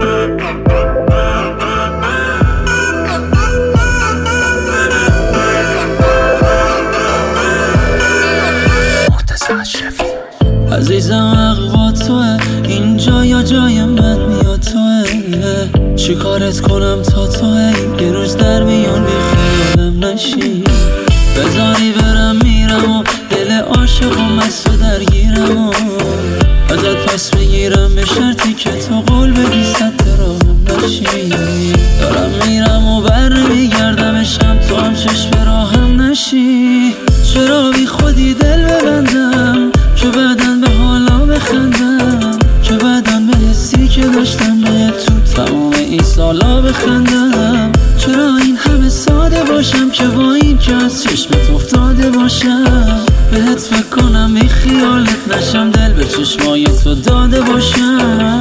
عزیزم حق با توه، اینجا یا جای من یا توه. چی کارت کنم تا توه، یه روز در میون بی خیالم نشی. بذاری برم میرم و دل عاشق و مست و درگیرم و ازت پس بگیرم به شرطی که تو قول بدی صد راهم نشی. دارم میرم و بر نمیگردم عشقم، تو هم چشم راهم نشی. چرا بی خودی دل ببندم که بعدن به حالا بخندم، که بعدن به حسی که داشتم به تو تمام این سالا بخندم. چرا این همه ساده باشم که با این که از چشمت افتاده باشم، بهت فکر کنم بی خیالت نشم، دل به چشمای تو داده باشم.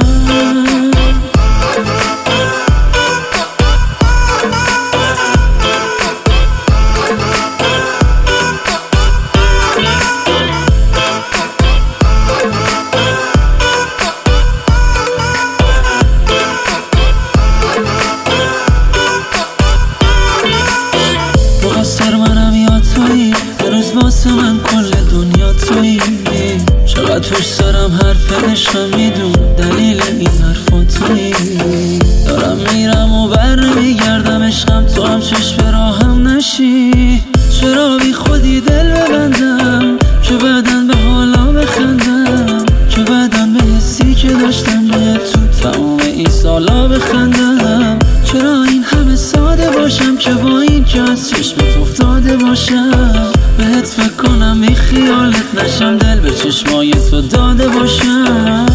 مقصر منم یا تویی، هنوز واسه من کل دنیا تویی. چقدر پشت سرم حرف عشقم، میدون دلیل این حرفا تویی. دارم میرم و بر نمیگردم عشقم، تو هم چشم راهم نشی. چرا بی خودی دل ببندم که بعدن به حالا بخندم، که بعدن به حسی که داشتم به تو تمام این سالا بخندم. چرا این همه ساده باشم که با این که از چشمت افتاده باشم، بهت فکر کنم بی خیالت نشم، دل به چشمای تو داده باشم.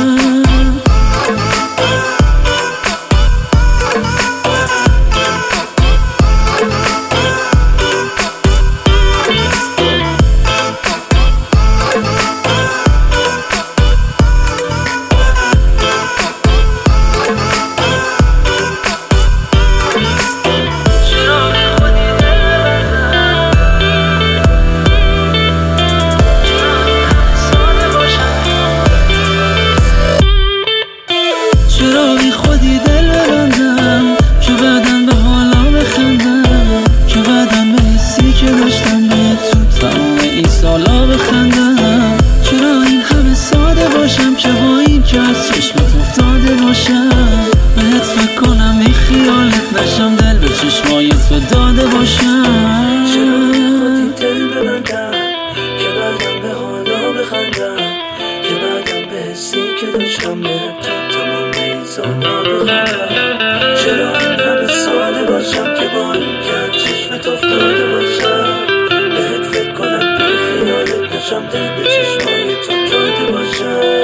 چرا بی خودی دل ببندم که بعدن به حالا بخندم، که بعدن به حسی که داشتم به تو تمام این سالا بخندم. چرا این همه ساده باشم که با این که از چشمت افتاده باشم، بهت فکر کنم بی خیالت نشم، دل به چشمای تو داده باشم. چرا بی خودی دل ببندم که بعدن به حالا بخندم، که بعدن به حسی که داشتم به تو تمام این سالا بخندم. چرا این همه ساده باشم که با این که چشمت افتاده باشم، بهت فکر کنم بی خیالت نشم، دل به چشمای تو داده باشم.